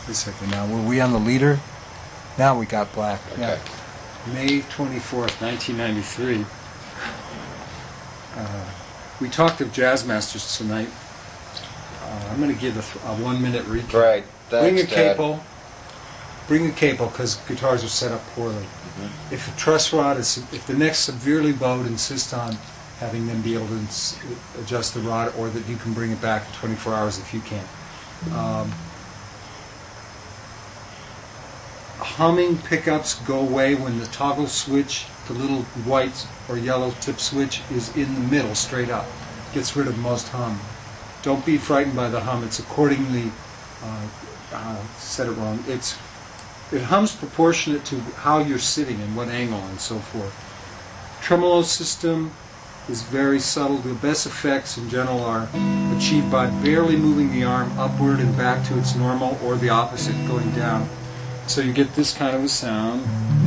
Wait a second now. Were we on the leader? Now we got black. Okay. Yeah. May 24th, 1993. We talked of jazz masters tonight. I'm going to give a 1-minute recap. Right. Bring a Dad. cable. Bring a cable because guitars are set up poorly. If a truss rod is, if the neck's severely bowed, insist on having them be able to adjust the rod, or that you can bring it back in 24 hours if you can't. Humming pickups go away when the toggle switch, the little white or yellow tip switch, is in the middle, straight up. Gets rid of most hum. Don't be frightened by the hum. It's accordingly, said it wrong. It hums proportionate to how you're sitting and what angle and so forth. Tremolo system is very subtle. The best effects in general are achieved by barely moving the arm upward and back to its normal, or the opposite, going down. So you get this kind of a sound.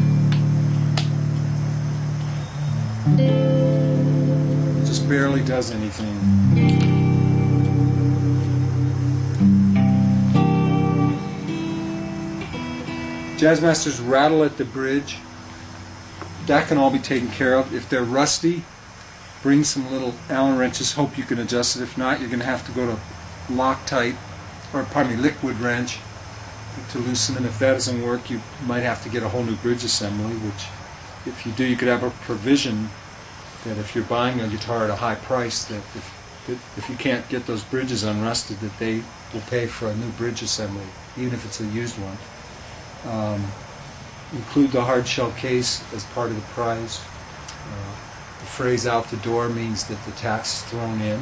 It just barely does anything. Jazz masters rattle at the bridge. That can all be taken care of. If they're rusty, bring some little Allen wrenches. Hope you can adjust it. If not, you're going to have to go to Loctite, or pardon me, liquid wrench, to loosen them. If that doesn't work, you might have to get a whole new bridge assembly, which, if you do, you could have a provision that if you're buying a guitar at a high price, that if you can't get those bridges unrusted, that they will pay for a new bridge assembly, even if it's a used one. Include the hard shell case as part of the price. The phrase "out the door" means that the tax is thrown in.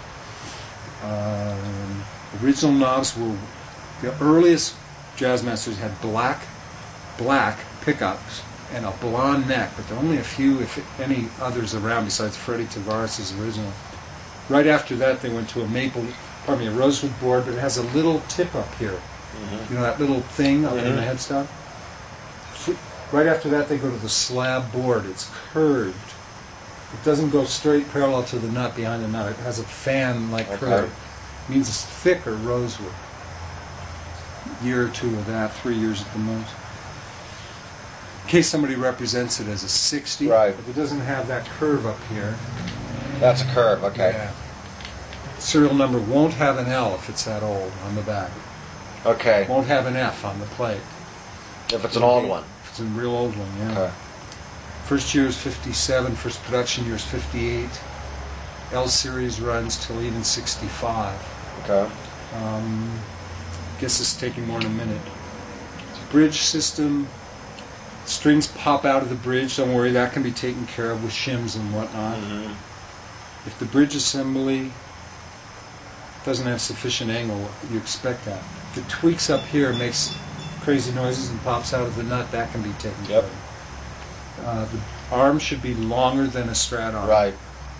Original knobs were, the earliest jazz masters had black pickups and a blonde neck, but there are only a few, if any, others around besides Freddie Tavares' original. Right after that, they went to a rosewood board, but it has a little tip up here. You know that little thing up in the headstock? Right after that, they go to the slab board. It's curved. It doesn't go straight parallel to the nut behind the nut. It has a fan-like curve. It means it's thicker rosewood. A year or two of that, 3 years at the most. In case somebody represents it as a 60, right. If it doesn't have that curve up here. That's a curve, okay. Yeah. Serial number won't have an L if it's that old on the back. Okay. Won't have an F on the plate. If it's an old one. If it's a real old one, yeah. Okay. First year is 57, first production year is 58. L series runs till even 65. Okay. Guess it's taking more than a minute. Bridge system. Strings pop out of the bridge. Don't worry, that can be taken care of with shims and whatnot. If the bridge assembly doesn't have sufficient angle, you expect that. If it tweaks up here, makes crazy noises and pops out of the nut, that can be taken care of. The arm should be longer than a Strat arm. Right.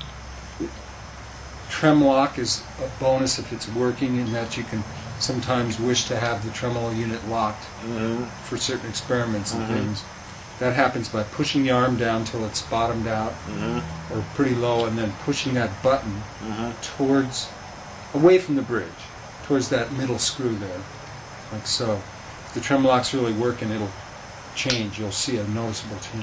Trem lock is a bonus if it's working, in that you can sometimes wish to have the tremolo unit locked for certain experiments and things. That happens by pushing the arm down till it's bottomed out or pretty low, and then pushing that button towards, away from the bridge, towards that middle screw there, like so. If the trem lock's really working, it'll change. You'll see a noticeable change.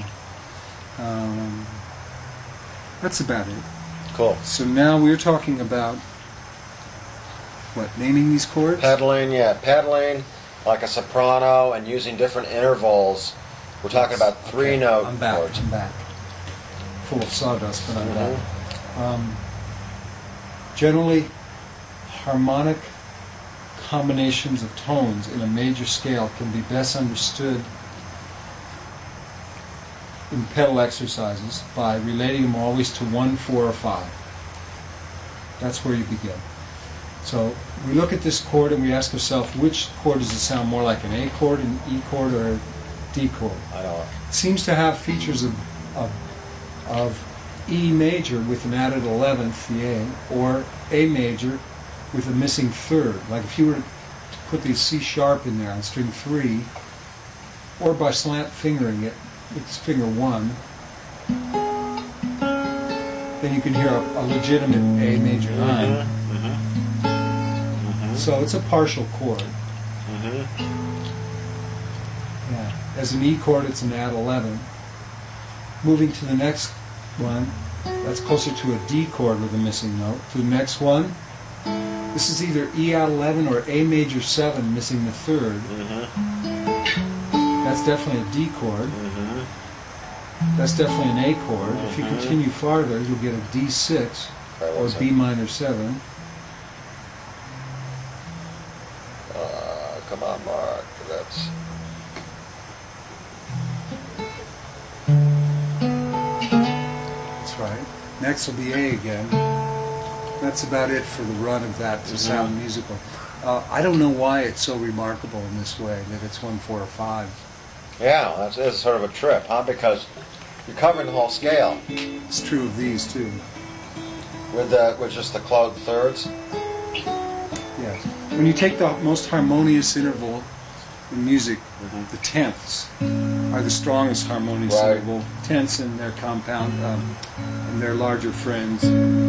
That's about it. Cool. So now we're talking about what, naming these chords? Pedaling, yeah. Pedaling like a soprano and using different intervals. We're talking about three-note chords. I'm back. Full of sawdust, but I'm back. Generally, harmonic combinations of tones in a major scale can be best understood in pedal exercises by relating them always to 1, 4, or 5. That's where you begin. So we look at this chord and we ask ourselves, which chord does it sound more like, an A chord, an E chord, or a D chord? I know. It seems to have features of E major with an added 11th, the A, or A major with a missing third. Like if you were to put the C sharp in there on string 3, or by slant fingering it, it's finger 1, then you can hear a legitimate A major 9. So it's a partial chord. Yeah. As an E chord, it's an add 11. Moving to the next one, that's closer to a D chord with a missing note. To the next one, this is either E add 11 or A major 7 missing the third. That's definitely a D chord. That's definitely an A chord. If you continue farther, you'll get a D6 or B minor 7. Come on, Mark. That's... That's right. Next will be A again. That's about it for the run of that to sound musical. I don't know why it's so remarkable in this way, that it's 1, 4, or 5. Yeah, it's sort of a trip, huh? Because you're covering the whole scale. It's true of these, too. With just the closed thirds? Yes. When you take the most harmonious interval in music, the tenths are the strongest harmonious interval. Tenths and their compound and their larger friends.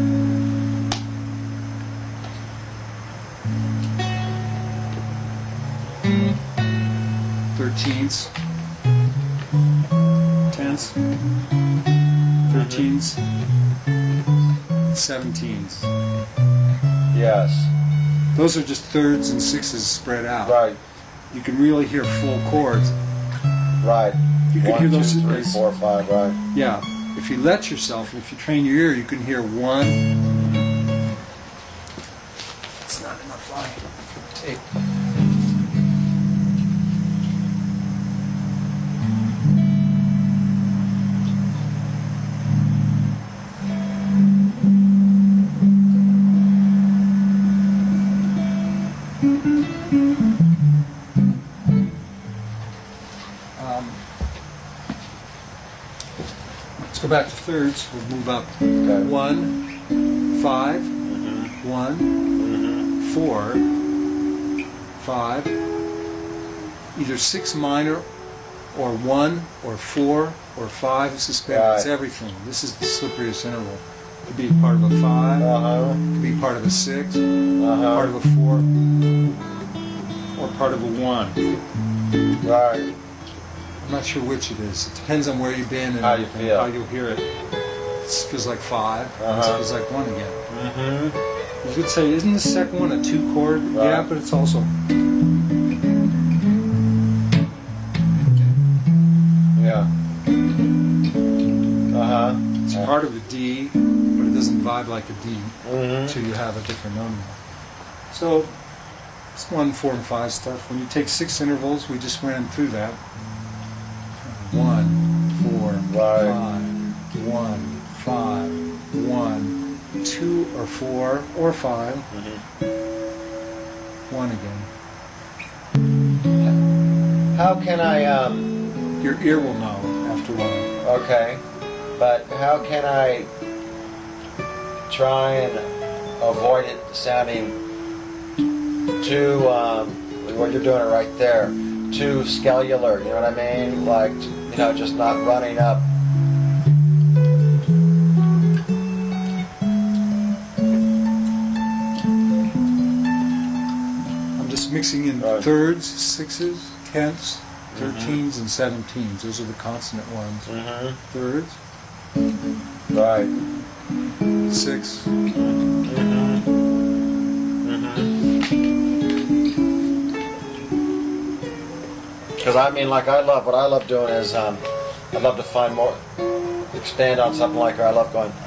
Thirteenths, tenths, 13ths, 17ths. Yes. Those are just thirds and sixes spread out. Right. You can really hear full chords. Right. You can 1, hear those 2, 3, as, 4, 5, right. Yeah. If you let yourself, and if you train your ear, you can hear 1. It's not enough line for the tape. Let's go back to thirds. We'll move up. Okay. 1, 5, 1, 4, 5. Either 6 minor, or 1, or 4, or 5 suspended. Right. It's everything. This is the slipperiest interval. It could be part of a 5, it could be part of a 6, part of a 4, or part of a 1. Right. I'm not sure which it is. It depends on where you've been and How you feel. how you'll hear it. It feels like 5. It feels like 1 again. You could say, isn't the second one a 2 chord? Right. Yeah, but it's also... Yeah. It's part of a D, but it doesn't vibe like a D until you have a different note. So, it's 1, 4, and 5 stuff. When you take 6 intervals, we just ran through that. 1, 4, 5, 1, 5, 1, 2 or 4 or 5, 1 again. How can I, Your ear will know after 1. okay, but how can I try and avoid it sounding too, what you're doing it right there, too scalular, you know what I mean? Like, you know, just not running up. I'm just mixing in thirds, sixes, tenths, 13s, and 17s. Those are the consonant ones. Thirds, Right. 6, Because I mean, like, what I love doing is, I'd love to find more, expand on something like, I love going,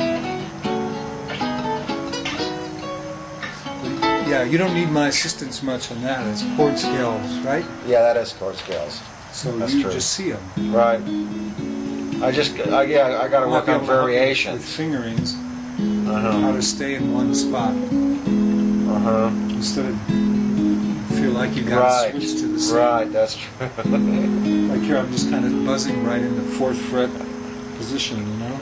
yeah, you don't need my assistance much on that. It's chord scales, right? yeah, that is chord scales. So That's you true. just see them. Right. I got to work on variations. With fingerings, how to stay in one spot instead of feel like you got to switch to the same. Right, that's true. Like here, I'm just kind of buzzing right in the 4th fret position, you know?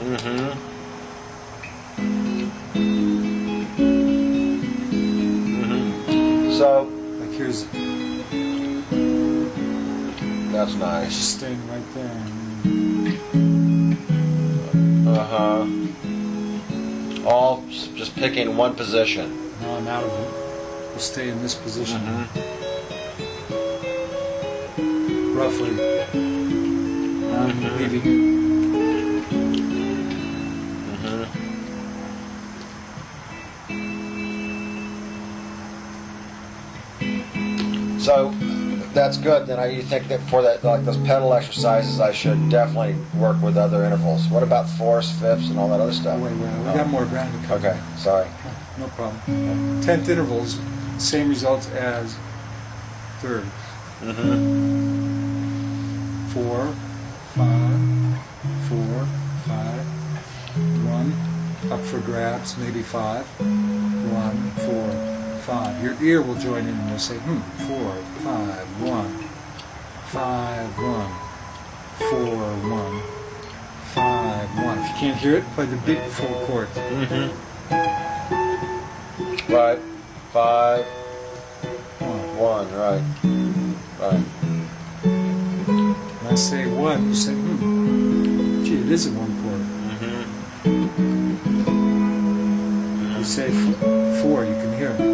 So, Like here's, that's nice. just staying right there. All just picking one position. Now I'm out of it. We'll stay in this position. roughly. I'm leaving it. So that's good. Then you think that for that, like those pedal exercises, I should definitely work with other intervals. What about fourths, fifths, and all that other stuff? Wait, we got more ground to cover. Okay, sorry. No problem. 10th intervals, same results as thirds. 4, 5, 4, 5, 1, up for grabs, maybe 5, 1, 4, 5. Your ear will join in and you'll say, 4, 5, 1, 5, 1, 4, 1, 5, 1. If you can't hear it, play the big full chords. Right. 5, 1. 1, right. Right. When I say 1, you say, gee, it is a 1 chord. You say 4, you can hear it.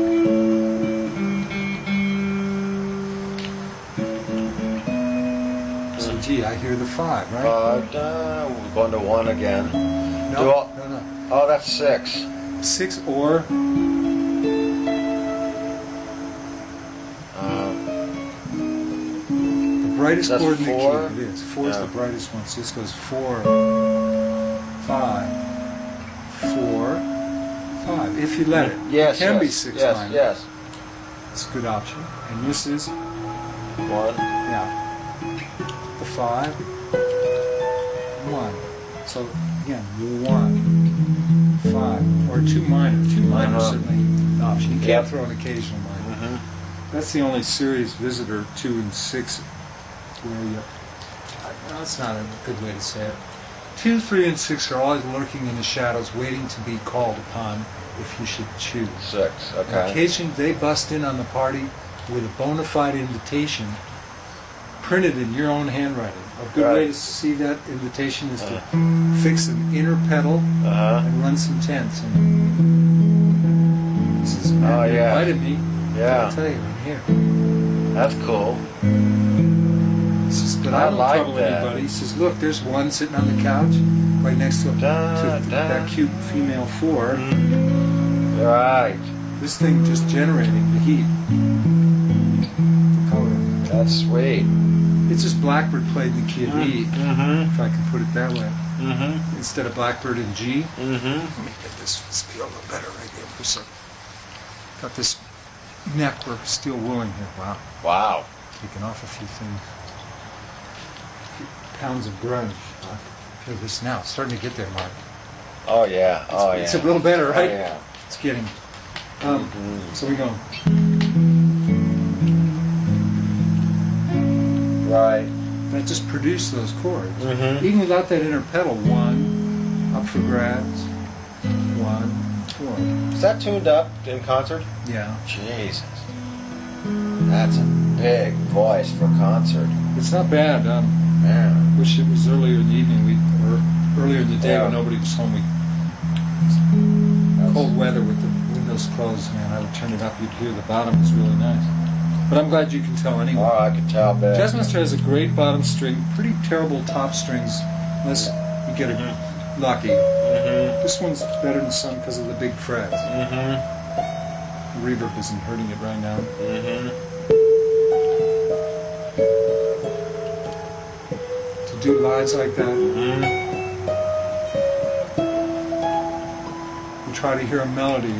So, gee, I hear the 5, right? 5, we're going to 1 again. No. Oh, that's 6. 6 or... the brightest that's chord in the 4? key. It is. 4 is the brightest one. So this goes 4, 5, 4, 5. If you let it. Yes, It can yes, be 6 yes, minor. yes. It's a good option. And this is, 1. yeah, the 5, 1. So again, 1, 5, or 2 minor. 2 minor is certainly an option. You can't throw an occasional minor. That's the only serious visitor, 2 and 6, where you... No, that's not a good way to say it. 2, 3, and 6 are always lurking in the shadows, waiting to be called upon if you should choose. 6, On okay. occasion, they bust in on the party with a bona fide invitation printed in your own handwriting. A good way to see that invitation is to fix an inner pedal and run some tenths. And this is, man, they invited me. Yeah. I'll tell you, I'm here. That's cool. He says, but I I don't like trouble that. anybody. He says, look, there's one sitting on the couch right next to that cute female 4. Right. This thing just generating the heat. The color. That's sweet. It's just Blackbird played in the key of E, if I can put it that way. Instead of Blackbird in G. Let me get this feel a little better right here for a second. Got this neck work still wooling here. Wow. Wow. Taking off a few things. A few pounds of grunge. I feel this now. It's starting to get there, Mark. Oh, yeah. Oh, yeah. It's a little better, right? Oh, yeah. It's getting. So we go. Right. That just produced those chords. Even without that inner pedal. 1, up for grabs. 1, 4. Is that tuned up in concert? Yeah. Jesus. That's a big voice for concert. It's not bad. Man. Wish it was earlier in the evening, or earlier in the day when nobody was home. Cold weather with the windows closed, man. I would turn it up. You'd hear the bottom is really nice. But I'm glad you can tell anyway. Oh, I can tell, big. Jazzmaster has a great bottom string, pretty terrible top strings, unless you get it lucky. This one's better than some because of the big frets. The reverb isn't hurting it right now. To do lives like that, you try to hear a melody.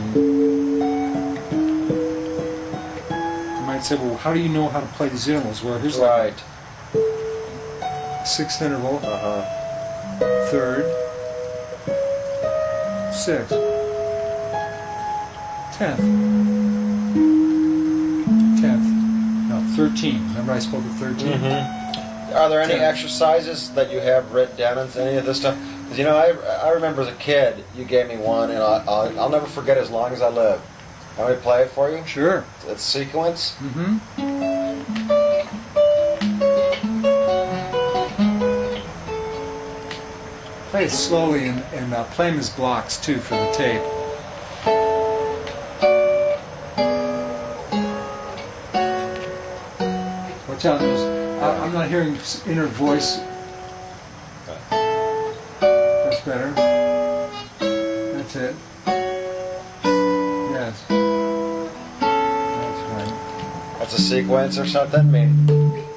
You might say, well, how do you know how to play these intervals? Well, here's like a 6th interval, 3rd, 6th, 10th, 10th, no, 13. Remember I spoke of 13? Are there any 10. exercises that you have written down in any of this stuff? Because, you know, I remember as a kid, you gave me one, and I'll never forget as long as I live. Want me to play it for you? Sure. It's sequence. Play it slowly and play them as blocks too for the tape. Watch out, I'm not hearing inner voice. That's better. That's it. Yes. That's right. That's a sequence or something? I mean,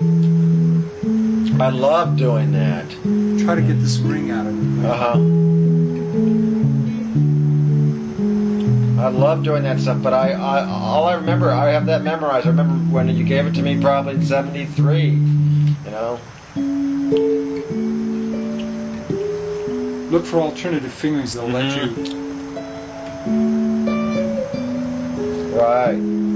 I love doing that. Try to get the spring out of it. I love doing that stuff, but all I remember, I have that memorized. I remember when you gave it to me probably in '73, you know. Look for alternative fingerings that'll let you. Right.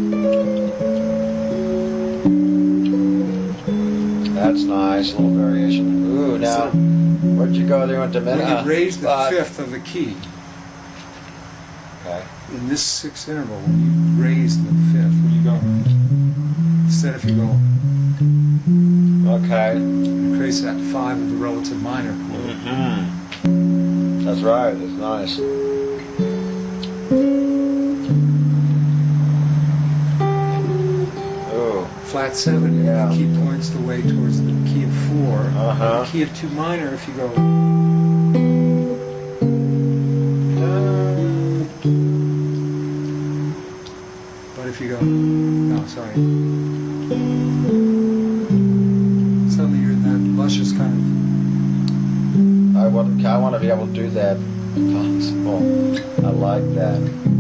That's nice, a little variation. Ooh, now, where'd you go there? You went to When you raise the fifth of the key, okay. in this sixth interval, when you raise the fifth, when you go, instead if you go, okay, you create that 5 of the relative minor chord. That's right, that's nice. Ooh. Flat 7, Yeah. the key points the way towards the key of 4. The key of 2 minor, if you go, but if you go, no, sorry. Suddenly you're in that luscious kind of. I want to be able to do that if possible. I like that.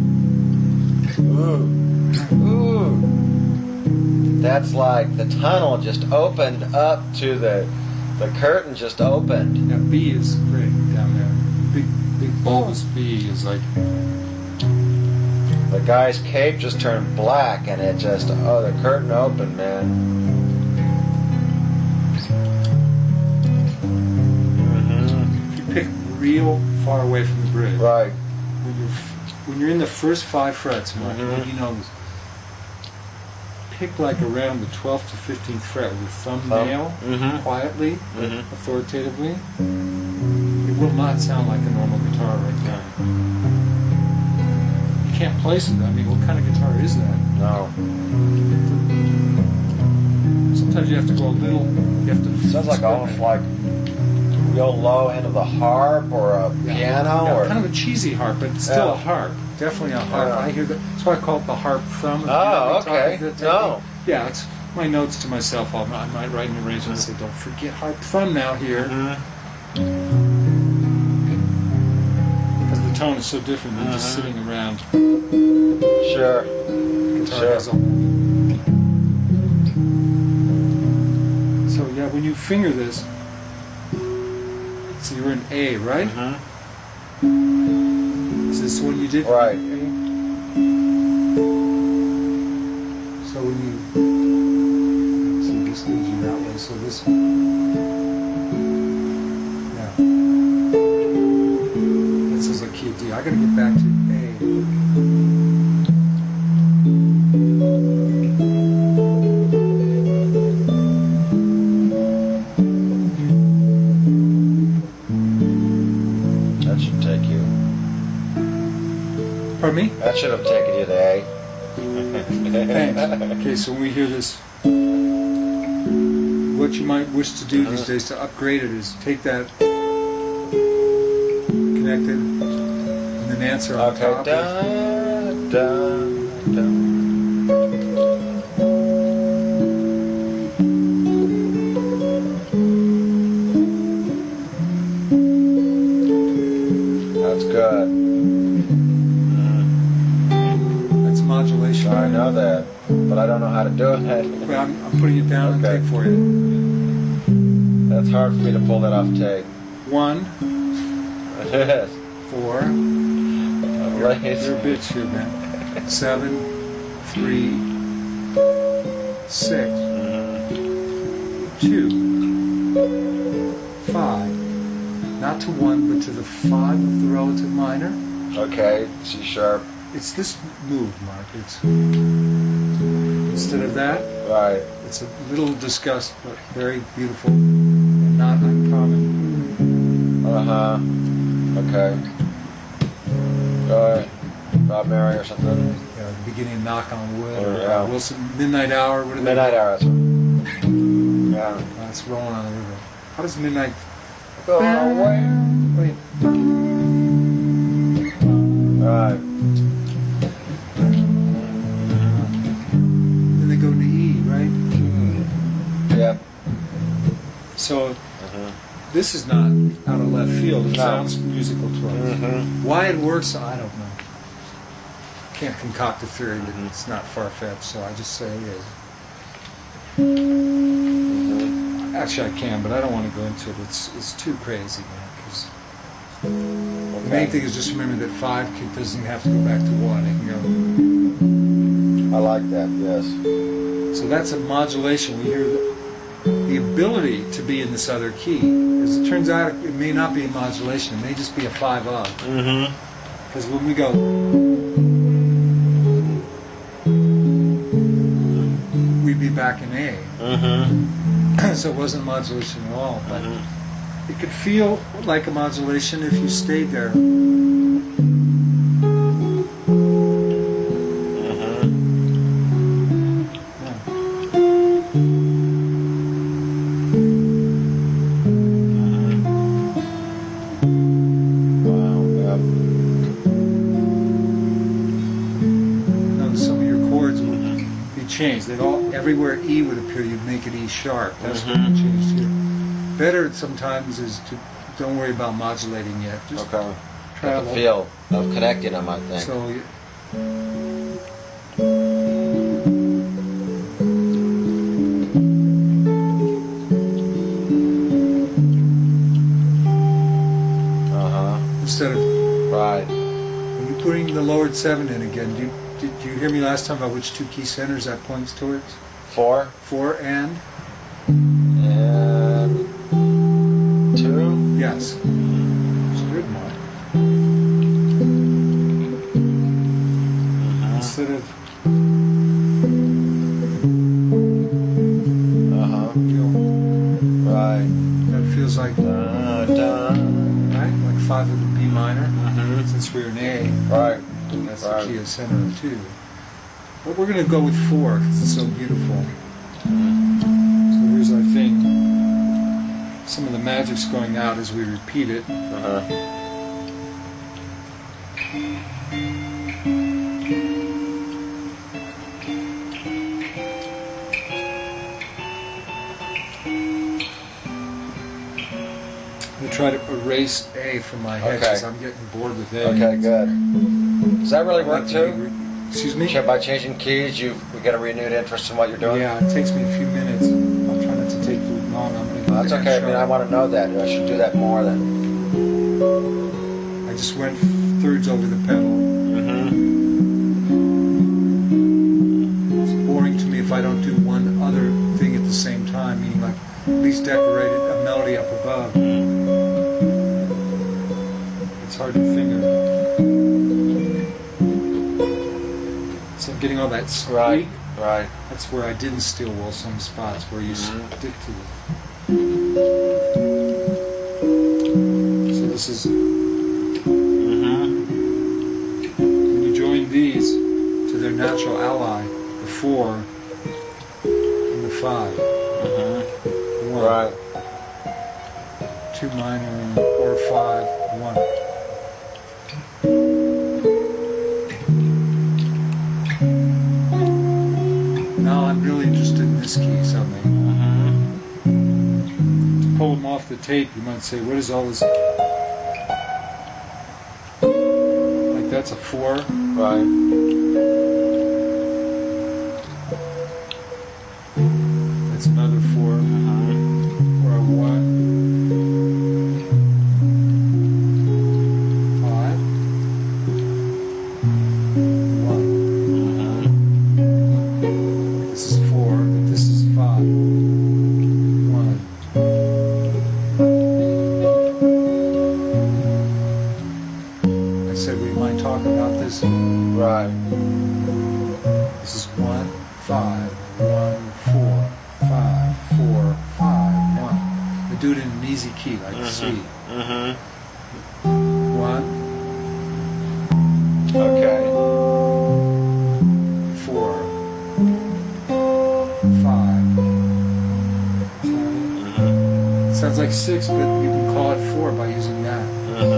Ooh. Ooh. That's like the tunnel just opened up to the curtain just opened. Yeah, B is great down there. Big bulbous B is like. The guy's cape just turned black and it just, oh, the curtain opened, man. If you pick real far away from the bridge. Right. When you're in the first 5 frets, Mark, you know this. Pick like around the 12th to 15th fret with your thumbnail, quietly, authoritatively. It will not sound like a normal guitar right now. You can't place it. I mean, what kind of guitar is that? No. Sometimes you have to go a little. You have to. Sounds like almost like real low end of the harp or a piano or kind of a cheesy harp, but it's still a harp. Definitely a harp. I hear that. That's why I call it the harp thumb. Oh, okay. No. Yeah, it's my notes to myself. I might write an arrangement and say, "Don't forget harp thumb now here," because the tone is so different than just sitting around. Sure. Guitar has a. So yeah, when you finger this, so you're in A, right? Is this what you did? Right. So when you see this leads you that way, so this, yeah, this is a key of D. I got to get back to A. That should take you. Pardon me? That should have taken you to A. Thanks. Okay, so when we hear this, what you might wish to do these days to upgrade it is take that connected and then answer on Okay. top. Da, da, da. That's good. That's modulation. I know that, but I don't know how to do it. Well, I'm putting it down on Okay. tape for you. That's hard for me to pull that off tape. 1, Yes. 4. Right. There are bits here, man. 7, 3, 6, 2, 5. Not to 1, but to the 5 of the relative minor. Okay, C sharp. It's this move, Mark. It's instead of that, Right. it's a little discussed, but very beautiful and not uncommon. Okay. Bob Mary or something. The beginning of Knock on Wood, or Yeah. Wilson Midnight Hour. What are they? Midnight Hour. That's one. Yeah. It's rolling on the river. How does midnight Go away. wait? Right. Then they go to E, right? Yep. So this is not out of left field. It No. sounds musical to us. Why it works, I don't know. Can't concoct a theory, but it's not far-fetched, so I just say it is. Actually, I can, but I don't want to go into it. It's too crazy, man. 'Cause the main thing is just remember that 5 doesn't have to go back to 1. It can I like that, yes. go. So that's a modulation. We hear the ability to be in this other key. As it turns out, it may not be a modulation. It may just be a 5 of. Because when we go, we'd be back in A. So it wasn't a modulation at all. But it could feel like a modulation if you stayed there. Wow, yep. Notice some of your chords would be changed. They'd all, everywhere E would appear, you'd make it E sharp. That's what we changed here. Better sometimes is to don't worry about modulating yet. Just Okay. travel. The feel of connecting them, I think. So instead of Right. when you putting the lowered 7 in again, did you hear me last time about which 2 key centers that points towards? 4 4 and and 2. yes. It's a good one. Instead of you know, Right. that feels like right, like 5 of the B minor. Since we're in A, Right. that's Right. the key of center of 2. But we're going to go with 4 because it's so beautiful. So here's our thing. Some of the magic's going out as we repeat it. I'm going to try to erase A from my head Okay. because I'm getting bored with A. Okay, good. Does that really work too? Excuse me? By changing keys, we get a renewed interest in what you're doing? Yeah, it takes me a few minutes. I'll try not to take too long. I'm gonna That's get okay. I mean, I sharp. want to know that. I should do that more then. I just went thirds over the pedal. It's boring to me if I don't do one other thing at the same time, meaning like at least decorated a melody up above. It's hard to finger. So I'm getting all that squeak. Right. Right. That's where I didn't steel wool some spots where you stick to it. So this is when you join these to their natural ally, the 4 and the 5. 1, Right. 2 minor or 5, 1. Now I'm really interested in this key something. To pull them off the tape, you might say, what is all this? Like that's a 4. Right. That's another 4. Or a 1. 5. 1. This is 4, but this is 5. 1. I said we might talk about this. Right. This is 1, 5, 1, 4, 5, 4, 5, 1. We do it in an easy key, like C. 1, Okay. 4, 5, like 6, but you can call it 4 by using that.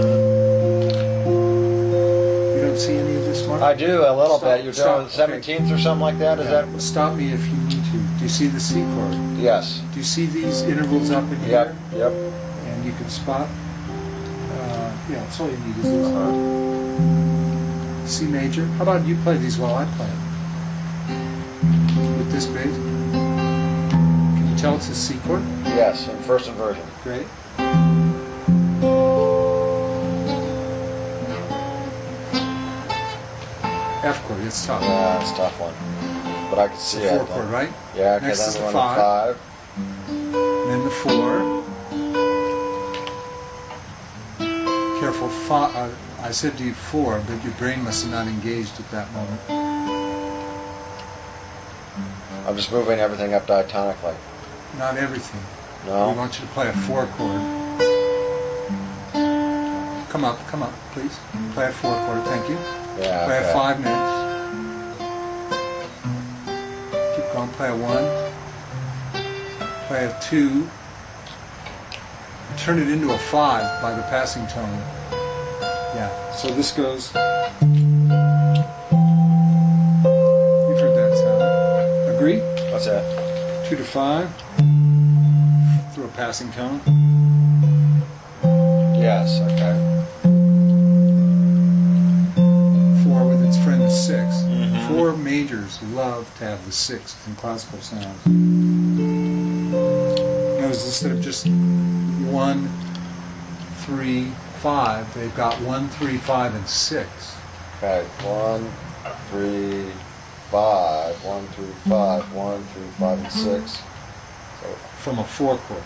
You don't see any of this, Mark? I do a little Stop, bit. You're stop, doing the 17th or something like that? Is Yeah, that? Stop me if you need to. Do you see the C chord? Yes. Do you see these intervals up in Yep. here? Yep. And you can spot. Yeah, that's all you need is this. C major. How about you play these while I play it? With this bass. Can you tell it's a C chord? Yes. In first inversion. Great. F chord, it's tough. Yeah, it's a tough one. But I can It's see a it. 4 chord, right? Yeah. Okay. Next Then is the we're on 5. 5. And then the 4. Careful, I said to you 4, but your brain must have not engaged at that moment. I'm just moving everything up diatonically. Not everything. We No. want you to play a 4 chord. Come up, please. Play a 4 chord, thank you. Yeah. Play Okay. a 5 next. Keep going, play a 1. Play a 2. Turn it into a 5 by the passing tone. Yeah, so this goes. You've heard that sound. Agree? What's that? 2 to 5. Through a passing tone. Yes. Okay. 4 with its friend the 6. Mhm. 4 majors love to have the 6 in classical sounds. Notice instead of just 1, 3, 5, they've got 1, 3, 5, and 6. Okay. 1, 3, 5. 1, 3, 5. 1, 3, 5, and 6. So From a 4 chord.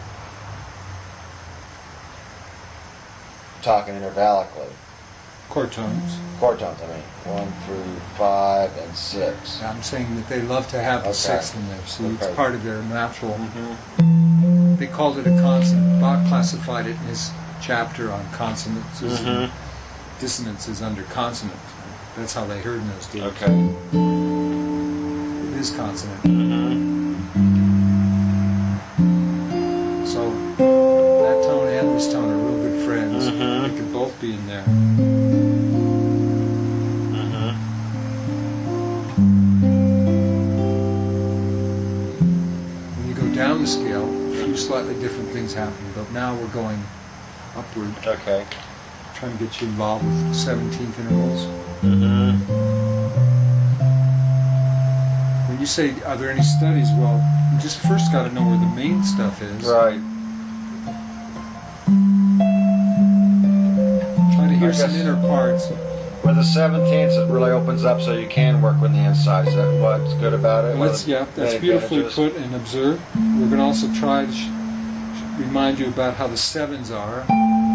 talking intervallically. Chord tones. Chord tones. I mean. 1, 3, 5, and 6. I'm saying that they love to have the Okay. 6 in there. See, it's Okay. part of their natural. Mm-hmm. They called it a consonant. Bach classified it in his chapter on consonants. Mhm. Dissonances under consonant. That's how they heard in those days. Okay. It is consonant. Mm-hmm. So that tone and this tone are real good friends. Mhm. They could both be in there. Mm-hmm. When you go down the scale, a few slightly different things happen. But now we're going upward, Okay. trying to get you involved with 17th intervals. Mm-hmm. When you say, are there any studies? Well, you just first got to know where the main stuff is. Right. Try to hear I some guess- inner parts. With the 17th, it really opens up so you can work with the inside. Is that what's good about it? That's Any beautifully advantages? put and observed. We're going to also try to remind you about how the 7s are.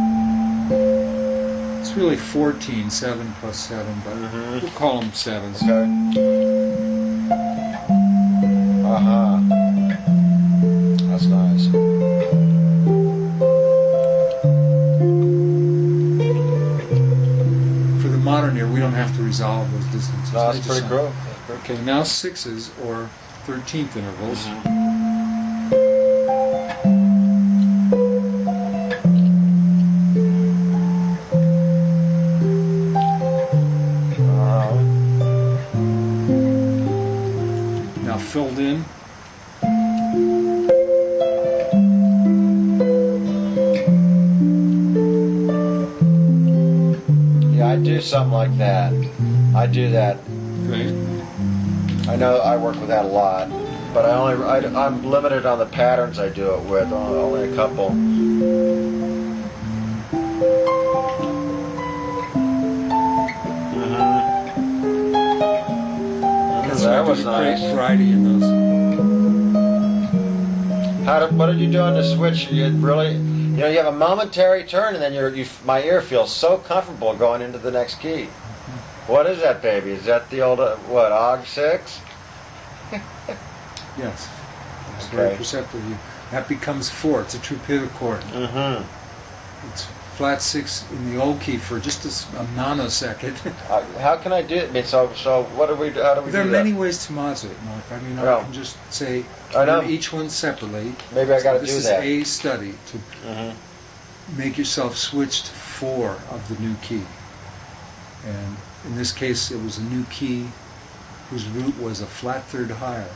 It's really 14, 7 plus 7, but Mhm. we'll call them 7s. Okay. Uh-huh. That's nice. For the modern ear, we don't have to resolve those distances. No, They that's just pretty sound- cool. Okay, now 6s or 13th intervals. Uh-huh. Now filled in. Yeah, I do something like that. I do that. Okay. I know I work with that a lot, but I'm limited on the patterns I do it with. Only a couple. Because That we was do great nice. variety in those. What did you do on the switch? You really, you have a momentary turn, and then my ear feels so comfortable going into the next key. What is that, baby? Is that the old Og 6? Yes. It's very Okay. perceptive. That becomes 4. It's a true pivot chord. Mm-hmm. It's flat 6 in the old key for just a nanosecond. How can I do it? I mean, so what do we? How do we There are do that? many ways to modulate, Mark. I mean, Yeah. I can just say I know. each one separately. Maybe I got to This do is that. a study to Mhm. make yourself switch to 4 of the new key. And in this case, it was a new key whose root was a flat third higher.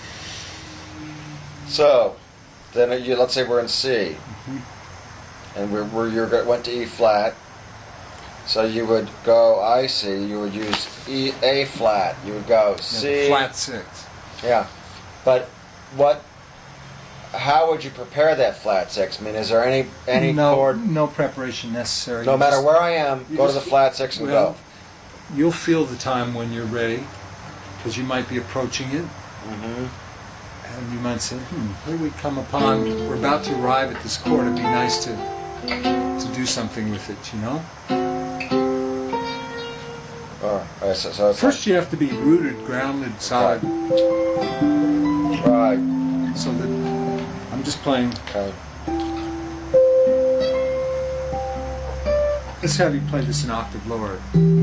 So, then let's say we're in C, Mhm. and went to E flat. So you would go I C. You would use A flat. You would go C. Flat 6. Yeah, but what? How would you prepare that flat 6? I mean, is there any chord? No preparation necessary. No You matter just- where I am, you go to just- the flat 6 and well, go. You'll feel the time when you're ready, because you might be approaching it, Mm-hmm. and you might say, here we come upon, we're about to arrive at this chord, it'd be nice to do something with it, you know? Oh, so it's First you have to be rooted, grounded, solid, right. so that, I'm just playing, Okay. let's have you play this an octave lower.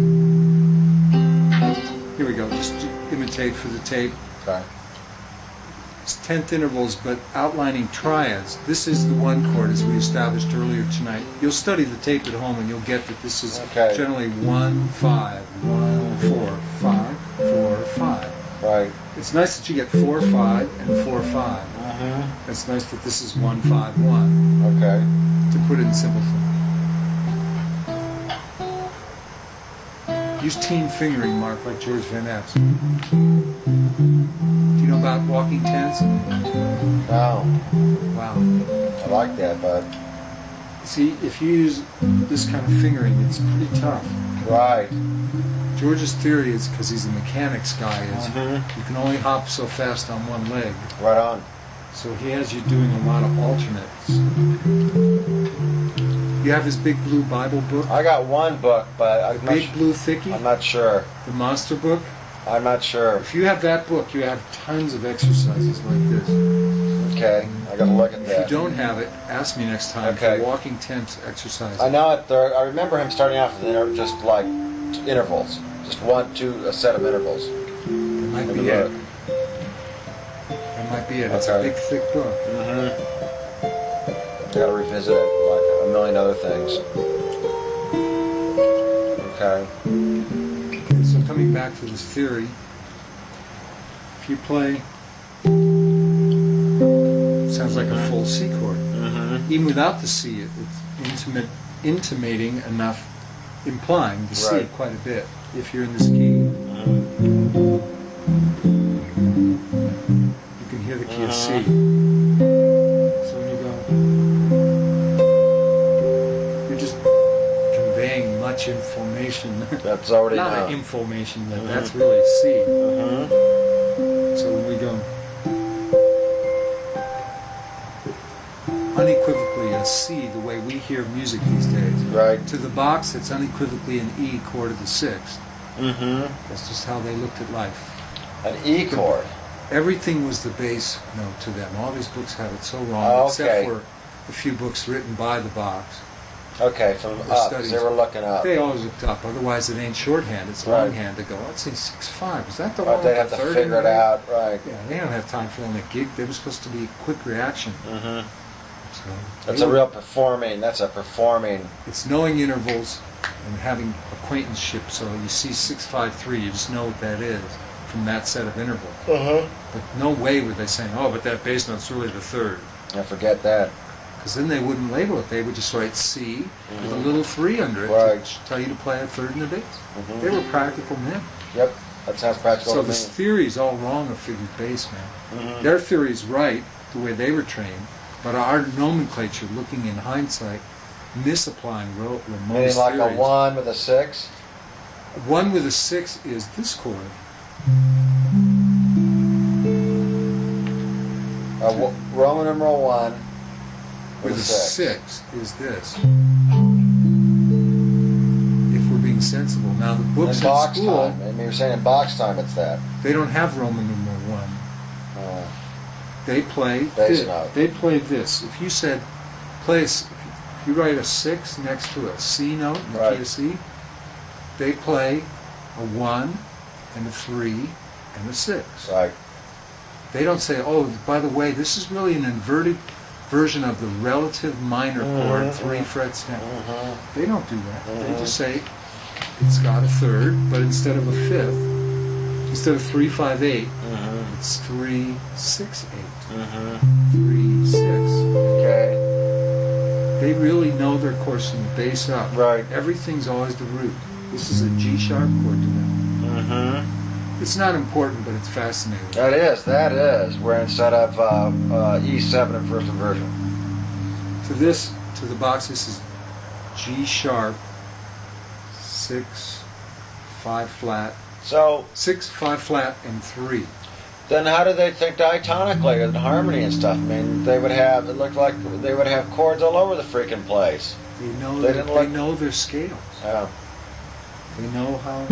Here we go, just imitate for the tape. Okay. It's 10th intervals, but outlining triads. This is the one chord, as we established earlier tonight. You'll study the tape at home, and you'll get that this is Okay. generally 1, 5, 1, 4, 5, 4, 5. Right. It's nice that you get 4, 5, and 4, 5. Mm-hmm. It's nice that this is 1, 5, 1, Okay. to put it in simple form. Use team fingering, Mark, like George Van Eps. Do you know about walking tens? No, Wow. I like that, but See, if you use this kind of fingering, it's pretty tough. right. George's theory is, because he's a mechanics guy, is Mhm. you can only hop so fast on one leg. Right on. So he has you doing a lot of alternates. You have his big blue Bible book, I got one book, but the I'm not, big blue thickie, I'm not sure. the monster book. I'm not sure. If you have that book, you have tons of exercises like this. Okay, I got to look at If that. you don't have it, ask me next time Okay. for walking tents exercises. I know it. I remember him starting off with just like intervals, just a set of intervals. That might In be the it. book. That might be it. It's a Okay. big, thick book. Mm-hmm. I got to revisit it, like a million other things. Okay. Okay, so coming back to this theory, if you play, sounds like a full C chord. Mm-hmm. Even without the C, it's intimating enough, implying the C Right. quite a bit. If you're in this key, you can hear the key of C. So when you go, you're just conveying much information. That's already Not known. information, that's really C. Mm-hmm. So when we go unequivocally a C, the way we hear music these days. Right. To the box, it's unequivocally an E chord of the sixth. Mm-hmm. That's just how they looked at life. An E chord. Everything was the bass note to them. All these books have it so wrong, Oh, except okay. for a few books written by the box. Okay, from Or up. 'Cause studies. they were looking up. They always looked up, otherwise it ain't shorthand, it's Right. longhand to go, I'd say 6/5. Is that the But one they'd with have the to third figure in it there? out. Right. Yeah, they don't have time for a gig. They were supposed to be quick reaction. Mm-hmm. So That's they a were- real performing. That's a performing. It's knowing intervals and having acquaintanceship. So you see 6/5/3, you just know what that is from that set of intervals. Uh-huh. But no way were they saying, oh, but that bass note's really the third. I forget that. Because then they wouldn't label it. They would just write C with a little 3 under it Right. to tell you to play a third and a bass. Mhm. They were practical men. Yep. That sounds practical So to me. this theory is all wrong of figured bass, man. Mhm. Their theory is right, the way they were trained, but our nomenclature, looking in hindsight, misapplying Ramon's Meaning like a theories. 1 with a 6. 1 with a 6 is this chord. Roman numeral 1 With with a a 6. 6 is this. If we're being sensible. Now the In books at box school, time. I mean, you're saying in box time it's that. they don't have Roman numeral 1. Uh, They play Bass this. note. They play this. If you said, play, if If you write a 6 next to a C note in the Right. key of C, they play a 1 and a 3 and a 6. Right. They don't say, oh, by the way, this is really an inverted version of the relative minor chord, 3 frets down. They don't do that. They just say it's got a third, but instead of a fifth, instead of 3, 5, 8, it's 3, 6, 8. 3, 6. Okay. They really know their chords from the bass up. Right. Everything's always the root. This is a G sharp chord to them. It's not important, but it's fascinating. That is. Where instead of E7 in first inversion. To the box, this is G sharp, 6, 5 flat, So 6, 5 flat, and 3. then how do they think diatonically and harmony and stuff? I mean, it looked like they would have chords all over the freaking place. They know They their, didn't they look- know their scales. Yeah. They know how.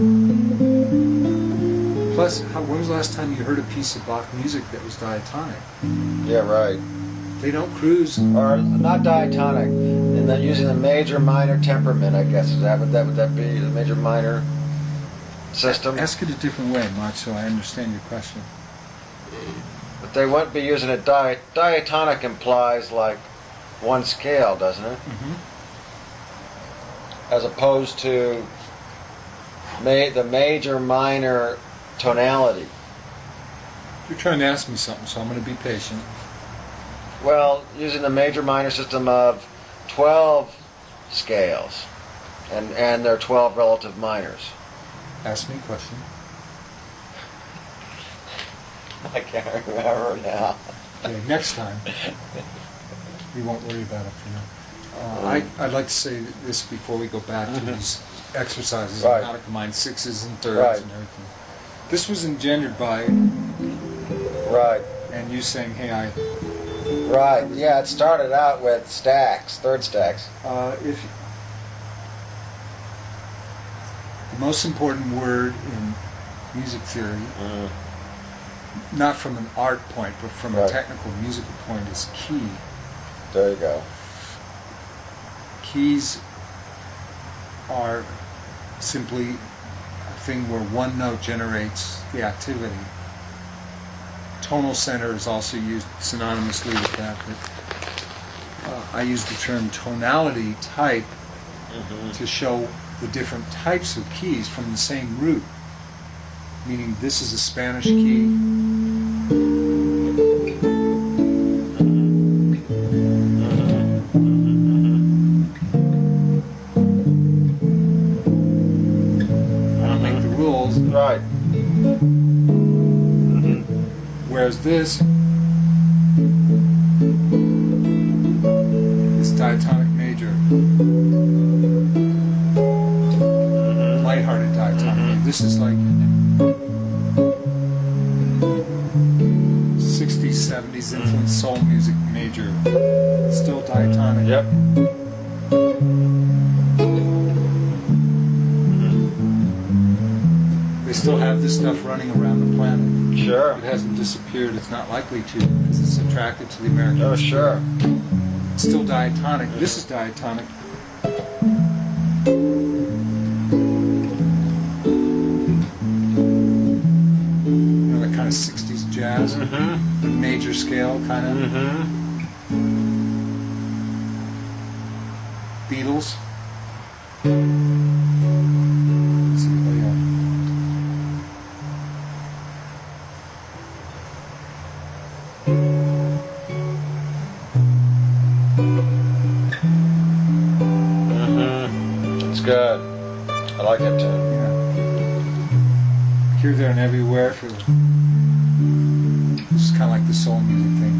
Plus, when was the last time you heard a piece of Bach music that was diatonic? Yeah, right. They don't cruise. Or not diatonic, and then using the major minor temperament, I guess. Would that be the major minor system? Ask it a different way, Mark, so I understand your question. But they wouldn't be using it. Diatonic implies like one scale, doesn't it? As opposed to the major minor tonality. You're trying to ask me something, so I'm going to be patient. Well, using the major minor system of 12 scales, and there are 12 relative minors. Ask me a question. I can't remember now. Okay, next time. We won't worry about it for now. I'd like to say this before we go back to these exercises Right. on how to combine sixes and thirds Right. and everything. This was engendered by, Right. and you saying, hey, Right. Yeah, it started out with stacks, third stacks. if the most important word in music theory, not from an art point, but from a Right. technical musical point, is key. There you go. Keys are simply a thing where one note generates the activity. Tonal center is also used synonymously with that, but I use the term tonality type to show the different types of keys from the same root. Meaning this is a Spanish key. I don't make the rules. Right. Whereas this is diatonic major. Lighthearted diatonic. This is like 60s, 70s influence soul music major. Still diatonic. Yep. They still have this stuff running around the planet. Sure. It hasn't disappeared. It's not likely to because it's attracted to the American. Oh, sure. It's still diatonic. This is diatonic. You know, that kind of 60s jazz, major scale kind of. Beatles. Let's see, oh yeah. It's good. I like it too. Yeah. Here, there, and everywhere for. This is kind of like the soul music thing.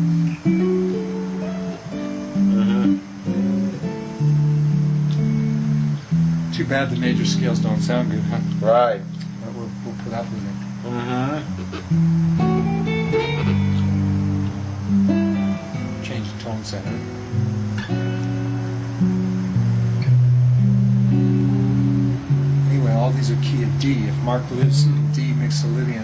Too bad the major scales don't sound good, huh? Right. But we'll put up with it. Change the tone center. Anyway, all these are key of D. If Mark lives in D Mixolydian,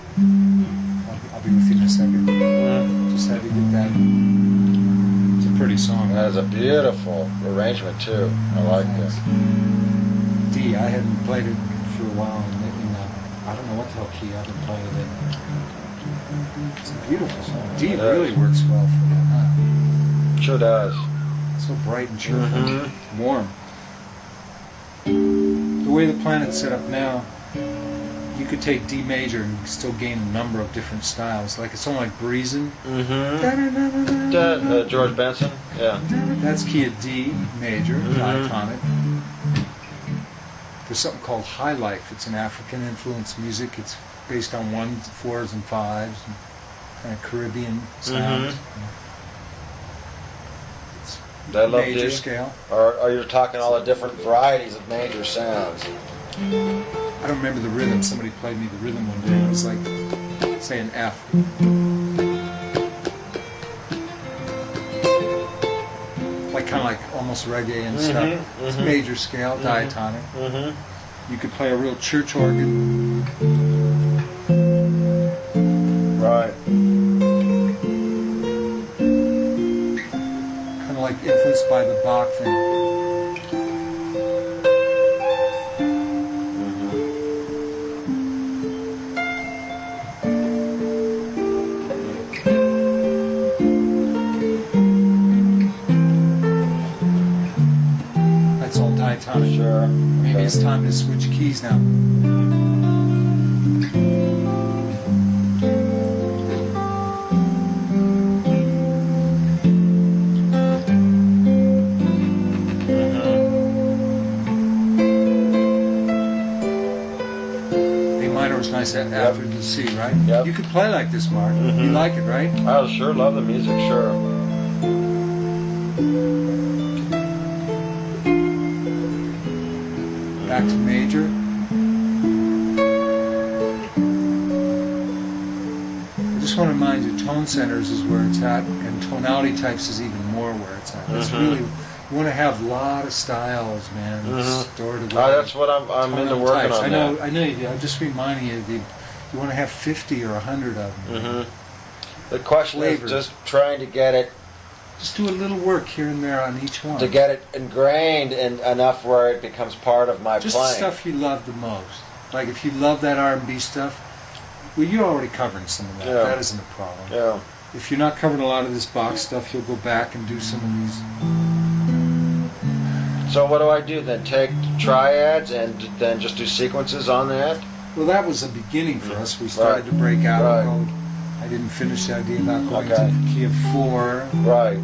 I'll be with you in a second. Just had to get that. It's a pretty pretty song. That is a beautiful arrangement too. I like this. D. I hadn't played it for a while. I don't know what the hell key I've been playing it in. It's a beautiful song. D It really is. works well for that. Huh? Sure does. So bright and cheerful, Mhm. warm. The way the planet's set up now, you could take D major and still gain a number of different styles. Like a song like Breezin'. Mm-hmm. George Benson. Yeah. That's key at D major, Mhm. diatonic. There's something called High Life. It's an African influenced music. It's based on 1s, 4s, and 5s, and kind of Caribbean sounds. It's They love major D. scale. Or you're talking all the different varieties of major sounds. I don't remember the rhythm. Somebody played me the rhythm one day. It was like, say, an F. Like kind of like almost reggae and stuff. It's mhm. major scale, diatonic. Mm-hmm. You could play a real church organ. Right. Kind of like influenced by the Bach thing. That's all diatonic. Sure. Maybe it's time to switch keys now. A minor was nice after the C, right? Yep. You could play like this, Mark. You Mhm. like it, right? I sure love the music, sure. Back to major. I just want to remind you, tone centers is where it's at, and tonality types is even more where it's at. It's Mhm. really, you want to have a lot of styles, man, Mhm. stored away. That's what I'm into Tonal working types. on. I know you do. I'm just reminding you, you want to have 50 or 100 of them. Mm-hmm. The question Flavor. is just trying to get it Just do a little work here and there on each one. to get it ingrained in enough where it becomes part of my Just the playing. stuff you love the most. Like if you love that R&B stuff, well, you're already covering some of that. Yeah. That isn't a problem. Yeah. If you're not covering a lot of this box stuff, you'll go back and do some of these. So what do I do then? Take triads and then just do sequences on that? Well, that was a beginning for us. We started to break out. Right. And go, I didn't finish the idea about going Okay. to key of 4. Right.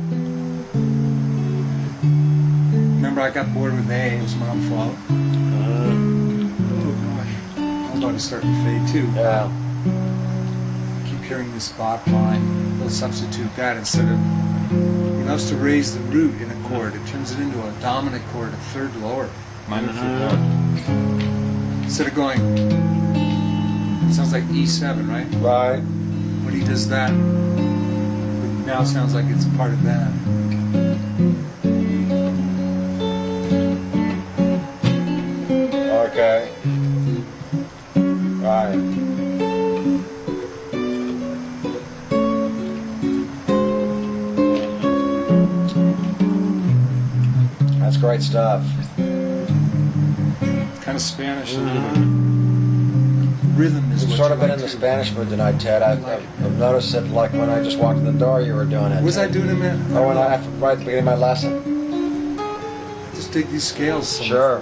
Remember, I got bored with A. It was my own fault. Mhm. Oh gosh, I'm about to start to fade too. Yeah. Keep hearing this Bach line. We'll substitute that instead of. He loves to raise the root in a chord. It turns it into a dominant chord, a third lower, minor third lower. Instead of going, it sounds like E7, right? Right. When he does that, it now sounds like it's part of that. Okay. Right. That's great stuff. Kind of Spanish a little bit. Rhythm is You've what sort you of been like in the to- Spanish mood tonight, Ted. I've noticed it like when I just walked in the door, you were doing it. Was I doing it, man? Or when I, right at the beginning of my lesson. Just dig these scales. So Sure.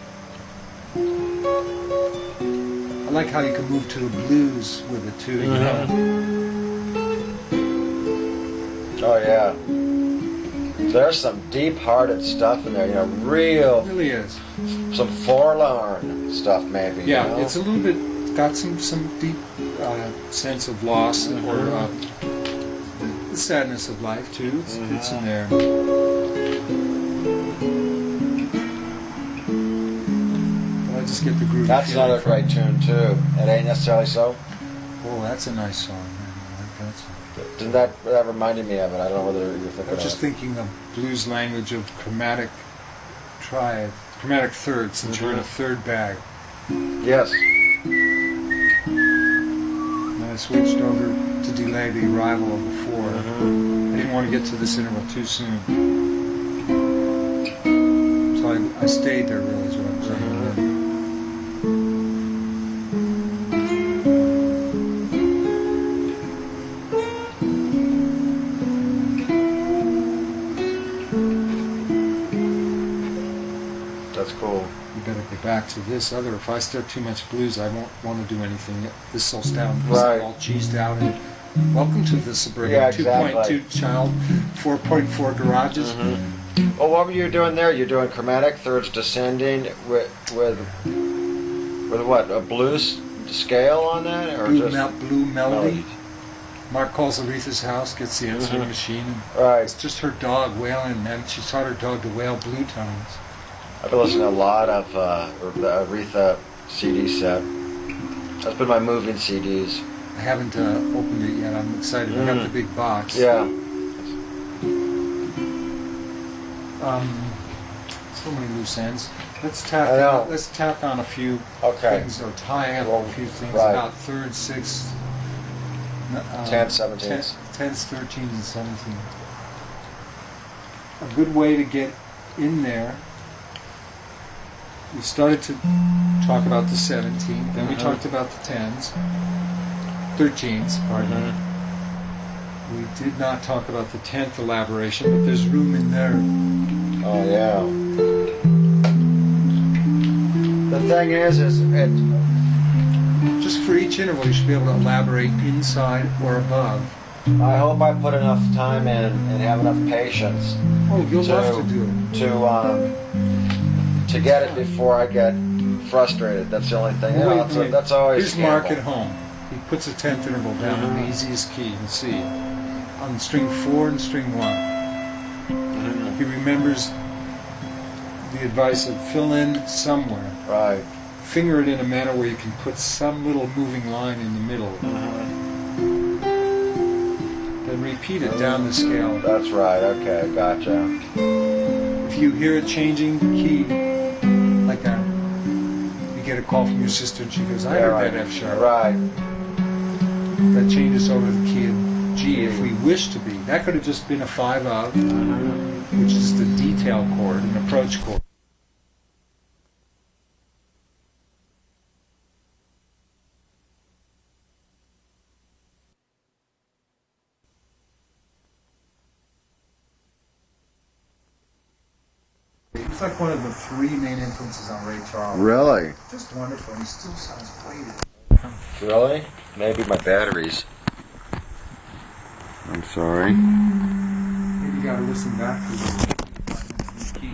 I like how you can move to the blues with it too. You know? Oh yeah. There's some deep-hearted stuff in there. You know, real, It really is. some forlorn stuff maybe. Yeah, you know? it's a little bit got some deep sense of loss or the sadness of life too. It's in there. But I just get the groove. That's feeling another from great tune too. It ain't necessarily so. Oh, that's a nice song, man. I like that song. Didn't that reminded me of it? I don't know whether you're thinking I was just of thinking of blues language of chromatic triad, chromatic third, since you're in a third bag. it. Yes. And I switched over to delay the arrival of the 4. I didn't want to get to this interval too soon. So I stayed there, really, is what I'm saying. That's cool. You better get back to this other. If I start too much blues, I won't want to do anything. This will sound Right. all cheesed out. And welcome to the Suburban Yeah, 2.2 exactly. child, 4.4 garages. Well, what were you doing there? You're doing chromatic thirds descending with what? A blues scale on that, or Blue, just blue melody. melody? Mark calls Aretha's house, gets the answering machine. Right. It's just her dog wailing, and she taught her dog to wail blue tones. I've been listening to a lot of the Aretha CD set. That's been my moving CDs. I haven't opened it yet. I'm excited. I got the big box. Yeah. So many loose ends. Let's I know. tack on a few Okay. things, or tie up a few things Right. about thirds, sixths, 10th, 17th. 10ths, 13s, and 17. A good way to get in there. We started to talk about the 17th, then we talked about the 10s, 13s, pardon. We did not talk about the 10th elaboration, but there's room in there. Oh yeah. The thing is it. Just for each interval, you should be able to elaborate inside or above. I hope I put enough time in and have enough patience Oh, you'll love to do it. to get it before I get frustrated. That's the only thing. You know, that's always. Here's Mark at home. He puts a 10th interval down in the easiest key, in C, on string 4 and string 1. He remembers the advice of fill in somewhere. Right. Finger it in a manner where you can put some little moving line in the middle. Then repeat it down the scale. That's right. Okay, gotcha. If you hear it changing key, like you get a call from your sister and she goes, I heard that F sharp. Right. That changes over to the key of G if we wish to be. That could have just been a 5 of, which is the detail chord, an approach chord. He's like one of the 3 main influences on Ray Charles. Really? Just wonderful. He still sounds weighted. Really? Maybe my batteries. I'm sorry. Maybe you gotta listen back to the key.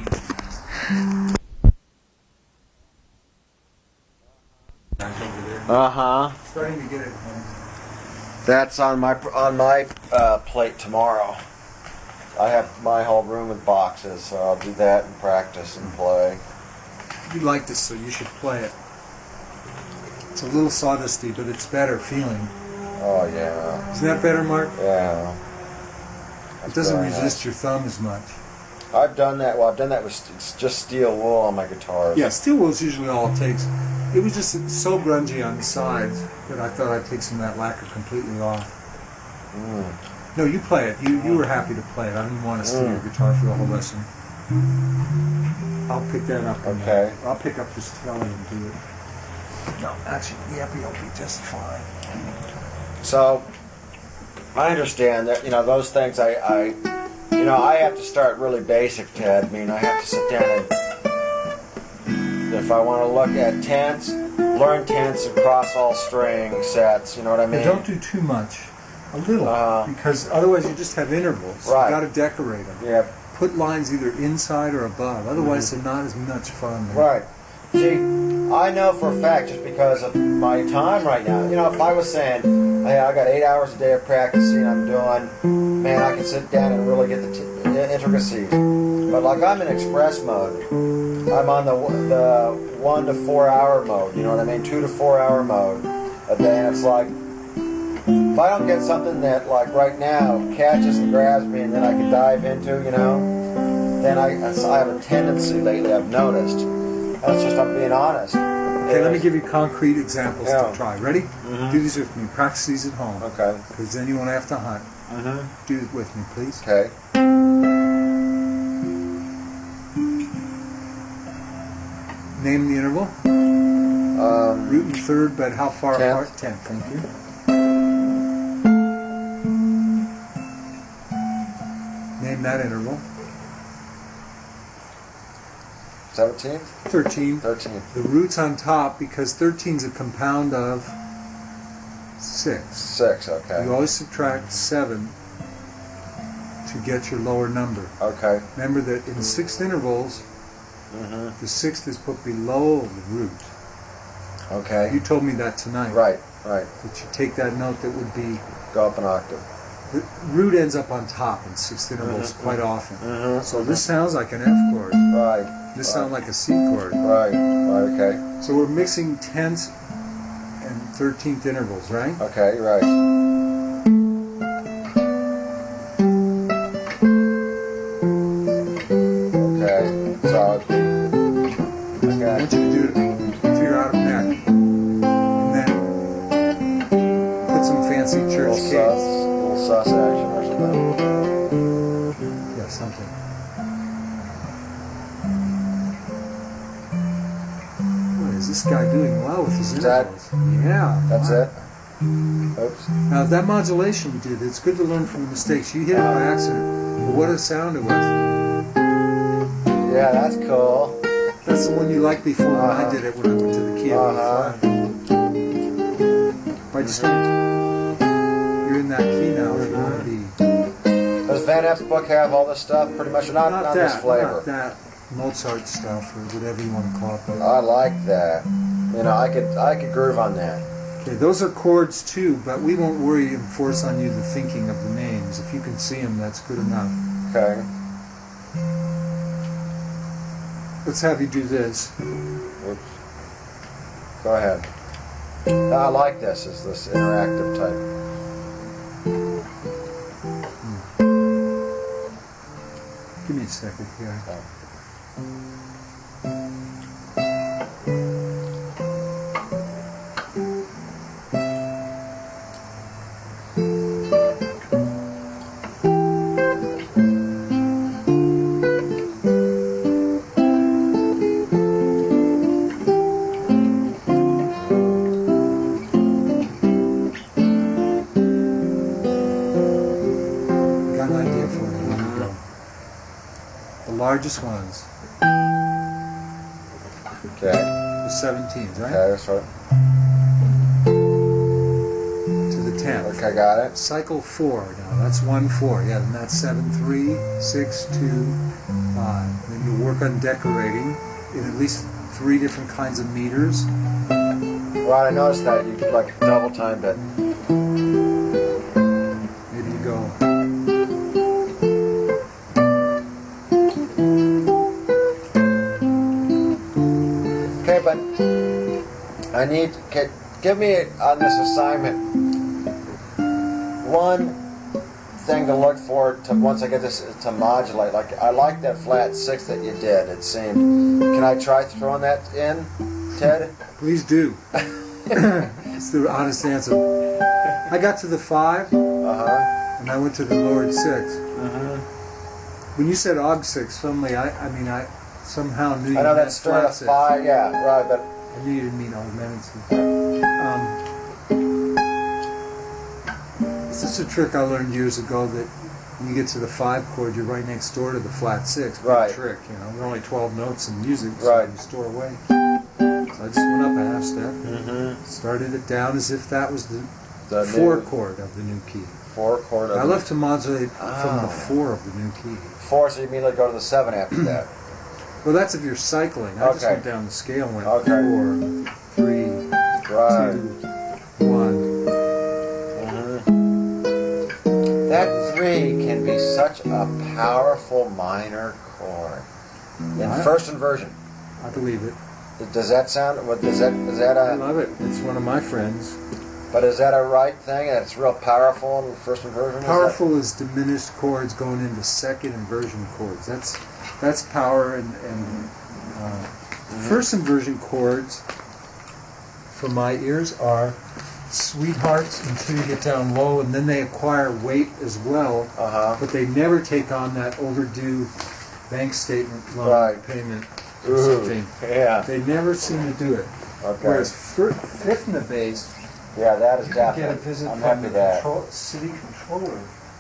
Back over there. Starting to get it. That's on my plate tomorrow. I have my whole room with boxes, so I'll do that and practice and play. You like this, so you should play it. It's a little sawdusty, but it's better feeling. Oh yeah. Isn't that better, Mark? Yeah. It doesn't resist your thumb as much. I've done that. Well, I've done that with just steel wool on my guitars. Yeah, steel wool is usually all it takes. It was just so grungy on the sides that I thought I'd take some of that lacquer completely off. No, you play it. You were happy to play it. I didn't want to steal your guitar for the whole lesson. I'll pick that up. Okay. I'll pick up this telly and do it. No, actually, the epi will be just fine. So, I understand that, those things I have to start really basic, Ted. I mean, I have to sit down and, if I want to look at tenths, learn tenths across all string sets, you know what I mean? But don't do too much. A little, because otherwise you just have intervals. Right. You got to decorate them. Yeah. Put lines either inside or above. Otherwise, they're not as much fun. Right. See, I know for a fact, just because of my time right now, if I was saying, hey, I got 8 hours a day of practicing, I'm doing, man, I can sit down and really get the intricacies. But like I'm in express mode. I'm on the 1 to 4 hour mode, you know what I mean? 2 to 4 hour mode a day, and it's like, if I don't get something that, like right now, catches and grabs me and then I can dive into, then I have a tendency lately, I've noticed, and it's just, I'm being honest, Okay, let me give you concrete examples Yeah. to try. Ready? Mhm. Do these with me. Practice these at home. Okay. Because then you won't have to hunt. Mm-hmm. Do it with me, please. Okay. Name the interval. Root and third, but how far Tenth. apart? 10. Thank you. Name that interval. 17th? 13. 13th. The root's on top because 13 is a compound of 6. 6, okay. You always subtract 7 to get your lower number. Okay. Remember that in 6th intervals, Mm-hmm. the 6th is put below the root. Okay. You told me that tonight. Right, right. That you take that note that would be... Go up an octave. The root ends up on top in 6th intervals quite often. Mm-hmm. So this sounds like an F chord. Right. This sounds like a C chord. Right, right, okay. So we're mixing 10th and 13th intervals, right? Okay, right. Okay, so I want you to do it to your out of neck. And then put some fancy church cakes. little sus action or something. Yeah, something. Boy, is this guy doing well with his Is that- intervals? Yeah. That's wow. it? Oops. Now that modulation you did, it's good to learn from the mistakes. You hit it by accident. But what a sound it was. Yeah, that's cool. That's the one you liked before when I did it when I went to the key of Uh-huh. By just you're in that key now if you want to be. Does Van App's book have all this stuff? Pretty much not Not this that, flavor. not that Mozart stuff or whatever you want to call it. But, I like that. You know, I could groove on that. okay, those are chords too, but we won't worry and force on you the thinking of the names. If you can see them, that's good enough. Okay. Let's have you do this. Oops. Go ahead. I like this interactive type. Give me a second here. Got an idea for you. Here we go. The largest ones, Okay. the 17s, right? Okay, that's right. To the 10th. Okay, got it. Cycle 4 now. That's 1/4. Yeah, then that's 7/3, 6/2, 5. Then you work on decorating in at least 3 different kinds of meters. Right, I noticed that you like double timed it. Maybe you go. Okay, but I need. Okay, give me on this assignment one thing to look for to once I get this to modulate. Like I like that flat 6 that you did. It seemed. Can I try throwing that in, Ted? Please do. It's the honest answer. I got to the 5 and I went to the lowered 6. When you said Og 6, suddenly I somehow knew you I know meant that's straight flat up 6. 5. Yeah, right. But I knew you didn't mean augmented 6. This is a trick I learned years ago that when you get to the 5 chord, you're right next door to the flat 6. Good Right. trick, you know. There are only 12 notes in music, so Right. you store away. So I just went up a half step, started it down as if that was the 4 chord of the new key. 4 chord. I love to modulate from the 4 of the new key. 4, so you immediately go to the 7 after that. Well, that's if you're cycling. I just Okay. went down the scale and went Okay. 4, 3, Right. 2, 1. That 3 can be such a powerful minor chord. In first inversion. I believe it. Does that sound? What is that I a? love it. It's one of my friends. But is that a right thing? And it's real powerful in first inversion. Powerful is diminished chords going into second inversion chords. That's power and first inversion chords for my ears are sweethearts until you get down low, and then they acquire weight as well. But they never take on that overdue bank statement loan payment or something. Yeah. They never seem to do it. Okay. Whereas fifth in the bass, Yeah, that is you get a definite. visit I'm from happy the with that. city controller.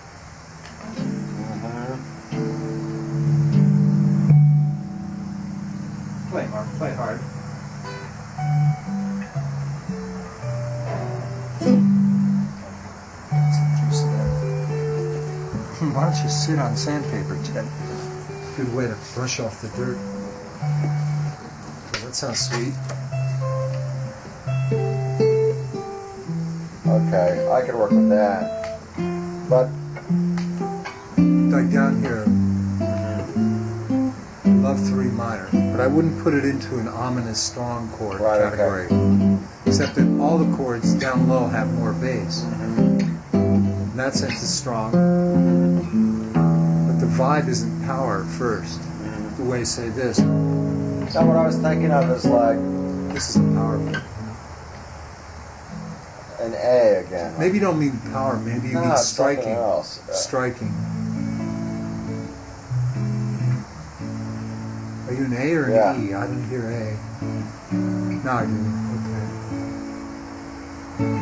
Play hard, play hard. Why don't you sit on sandpaper, Ted? Good way to brush off the dirt. That sounds sweet. Okay, I can work with that. But Like down here, I love 3 minor, but I wouldn't put it into an ominous strong chord category. Okay. Except that all the chords down low have more bass. In that sense, it's strong. But the vibe isn't power first. The way, say this. so what I was thinking of is like This is a power chord. an A again. Maybe you don't mean power. Maybe you No, mean it's something striking. else. Striking. Are you an A or an Yeah. E? I didn't hear A. No, I do. Okay.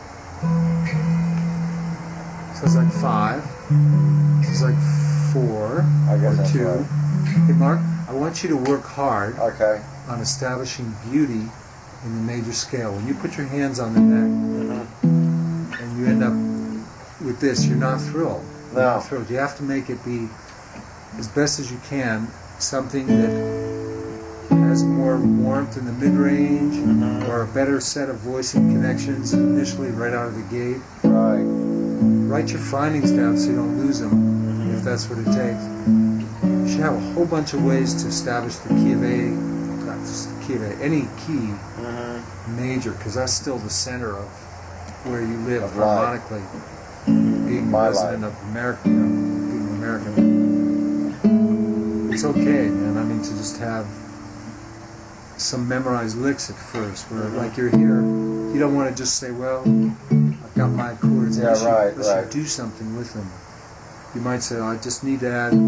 So it's like 5. This is like 4 I guess or that's 2. right. Hey, Mark, I want you to work hard Okay. on establishing beauty in the major scale. When you put your hands on the neck and you end up with this, you're not thrilled. You're No. not thrilled. You have to make it be, as best as you can, something that has more warmth in the mid-range or a better set of voicing connections initially right out of the gate. Right. Write your findings down so you don't lose them, if that's what it takes. You should have a whole bunch of ways to establish the key of A, not just the key of A, any key major, because that's still the center of where you live Of life. harmonically. Being My a resident life. of America, being an American. It's okay, man. I mean, to just have some memorized licks at first, where like you're here, you don't want to just say, well, I've got my chords. Yeah, right, Unless right. you do something with them. You might say, I just need to add.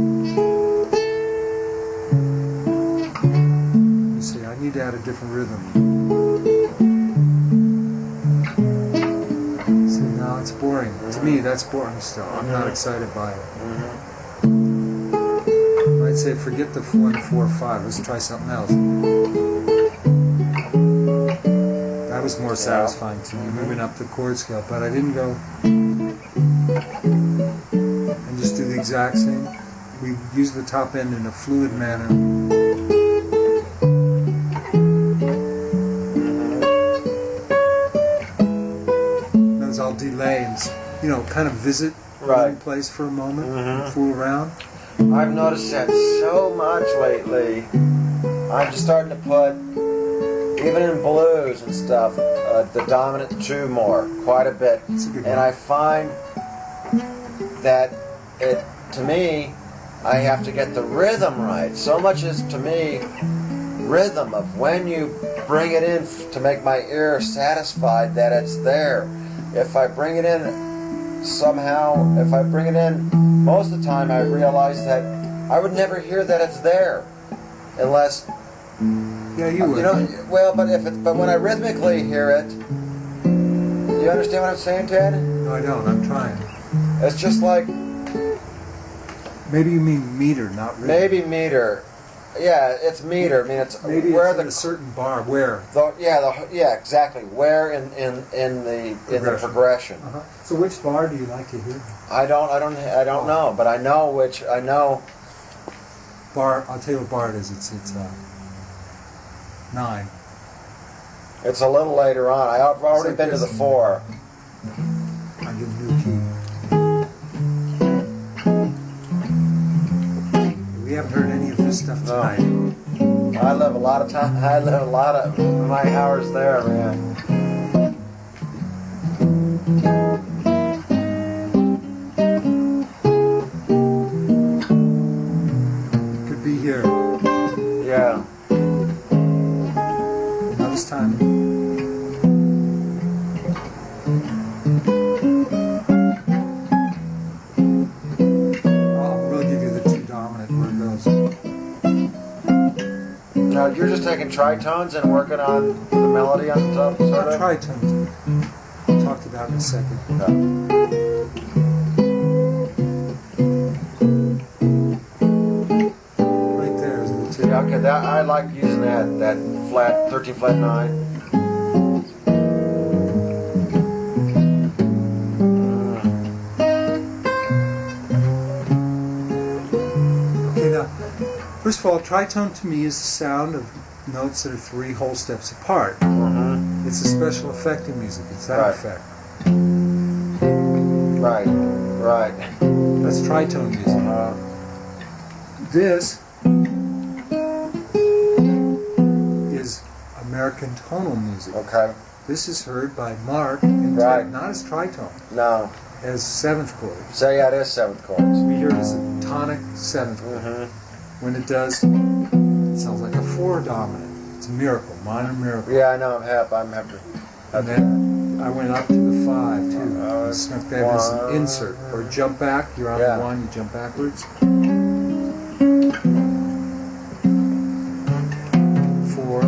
You say, I need to add a different rhythm. See, no, it's boring. To me, that's boring still. I'm not excited by it. I'd say, forget the 1, 4, 5. Let's try something else. That was more satisfying to me, moving up the chord scale. But I didn't go and just do the exact same. We use the top end in a fluid manner. Those I'll delay and, kind of visit one place for a moment, and fool around. I've noticed that so much lately. I'm just starting to put, even in blues and stuff, the dominant 2 more, quite a bit. That's a good And one. I find that to me, I have to get the rhythm right. So much is, to me, rhythm of when you bring it in to make my ear satisfied that it's there. If I bring it in most of the time, I realize that I would never hear that it's there unless, Yeah, you would. but when I rhythmically hear it, you understand what I'm saying, Ted? No, I don't. I'm trying. It's just like, Maybe you mean meter, not rhythm. maybe meter. Yeah, it's meter. I mean, it's Maybe where it's the at a certain bar. Where? yeah, exactly. Where in the progression? So which bar do you like to hear? I don't know, but I know Bar. I'll tell you what bar it is. It's 9. it's a little later on. I've already like been to this. the 4. I'll give a new key. We haven't heard any of this stuff tonight. I live a lot of my hours there, man. Could be here. Yeah. Now this time, tritones and working on the melody on top, sort of? Tritones. I'll talk to that in a second. No. Right there is the two. Yeah, okay, that, I like using that flat, 13 flat 9. Okay, now, first of all, tritone to me is the sound of notes that are 3 whole steps apart. Mm-hmm. It's a special effect in music. It's that Right. effect. Right, right. That's tritone music. This is American tonal music. Okay. This is heard by Mark, in Right. not as tritone, No. as 7th chord. So yeah, it is 7th chords. We hear it as a tonic 7th chord. Mm-hmm. When it does, it sounds like a 4 dominant. It's a miracle, minor miracle. Yeah, I know. I'm happy. And then I went up to the 5 too. Oh, Snuck that as an one. insert. Or jump back, you're on Yeah. the 1, you jump backwards. 4.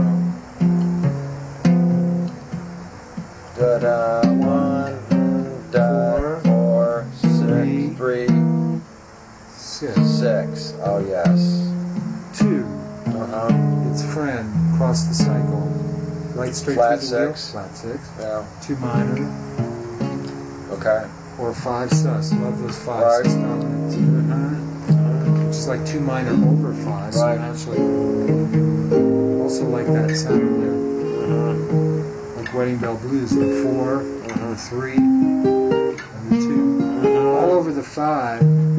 Da da 1 da 4 6 3 6. 6. Oh yes. 2. Uh-huh. Its friend, across the cycle. Right straight Flat through the wheel. 6. Flat 6. Yeah. 2 minor. Okay. Or 5 sus. Love those 5 Right. sus dominant. Which is like 2 minor over 5. So Right. actually, also like that sound there. Mm-hmm. Like Wedding Bell Blues, the 4, and the 3, and the 2. Mm-hmm. All over the 5.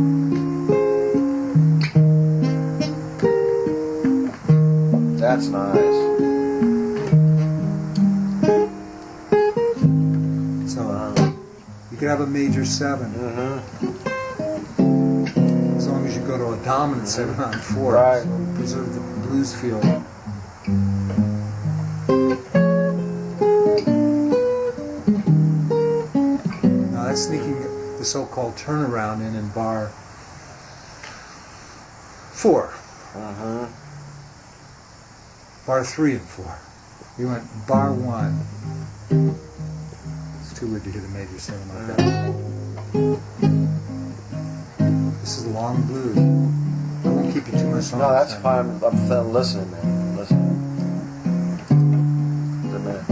That's nice. So you could have a major 7 Mm-hmm. as long as you go to a dominant 7 on 4. Right. So preserve the blues feel. Now that's sneaking the so-called turnaround in bar 4. Mm-hmm. Bar 3 and 4. We went bar 1. It's too weird to hear the major 7 like that. This is long blues. I won't keep you too much longer. No, that's fine. I'm listening, man. Listening. Wait a minute.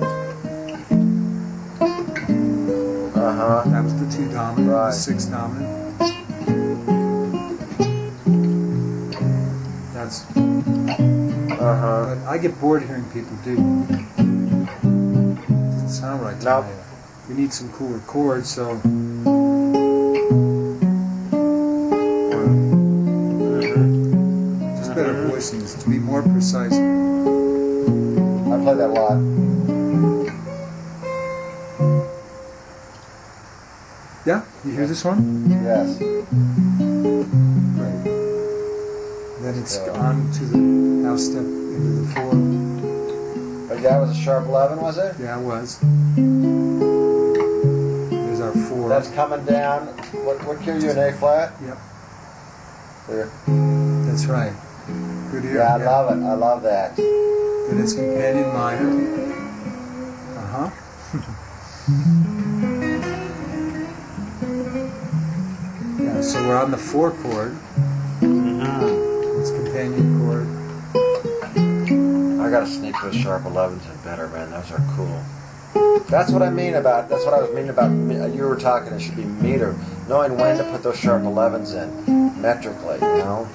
Uh-huh. That was the 2 dominant, Right. the 6 dominant. That's. Uh-huh. But I get bored hearing people do. Doesn't sound right to Nope. me. We need some cooler chords, so. Mm-hmm. Just better voicings to be more precise. I play that a lot. Yeah, you hear this one? Yes. Great. Then it's Yeah. on to the house step into the 4. But that was a sharp 11, was it? Yeah, it was. There's our 4. That's coming down. What key are you in A flat? Yep, There. that's right. Good ear. Yeah, I love it. I love that. Then it's companion minor. Uh-huh. Yeah, so we're on the 4 chord. Mm-hmm. It's companion chord. I gotta sneak those sharp 11s in better, man. Those are cool. That's what I mean about. That's what I was meaning about. You were talking. It should be meter, knowing when to put those sharp 11s in, metrically. You know.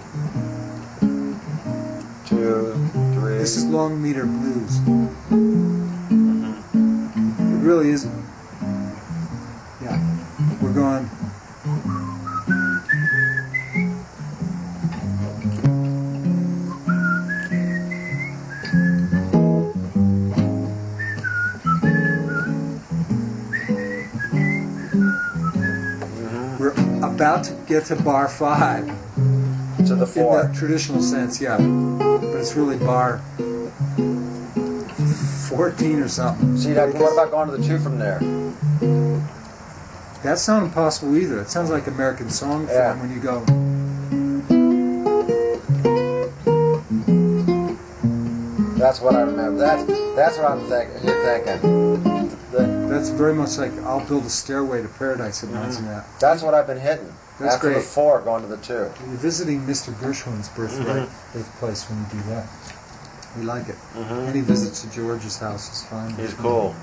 2, 3. This is long meter blues. Mhm. It really isn't. Yeah, we're going. Mhm. We're about to get to bar 5 To the in 4. the traditional sense, yeah. But it's really bar 14 or something. See, now, what about going to the 2 from there? That's not impossible either. It sounds like American song form Yeah. when you go. That's what I remember. That's what I'm thinking. That's very much like I'll Build a Stairway to Paradise announcing that. That's what I've been hitting. That's After great. the 4, going to the 2. You're visiting Mr. Gershwin's birthplace when you do that. We like it. Any visits to George's house is fine. He's cool.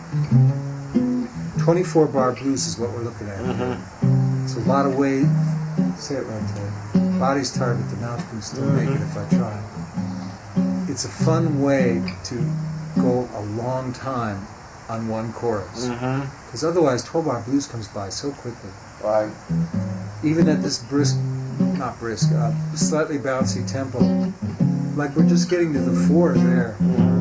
24 bar blues is what we're looking at. It's a lot of weight. Say it right, Ted. Body's tired, but the mouth can still make it if I try. It's a fun way to go a long time on one chorus. Because otherwise, 12 bar blues comes by so quickly. Right. Even at this slightly bouncy tempo, like we're just getting to the 4 there.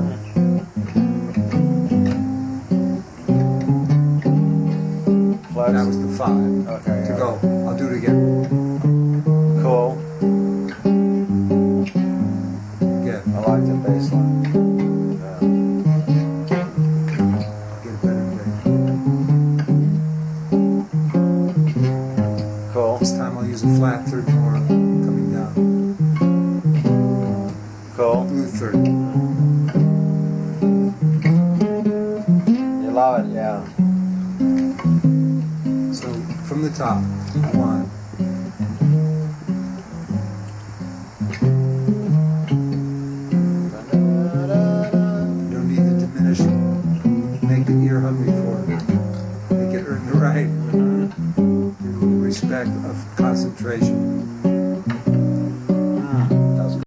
Flex. That was the 5. Okay. To go. I'll do it again. Cool. Again. I like the bass line. I'll get a better break. Cool. This time I'll use a flat third more coming down. Cool. Blue third. You love it, yeah. So from the top, 1. You don't need to diminish it. Make the ear hungry for it. Make it earn the right. Respect of concentration.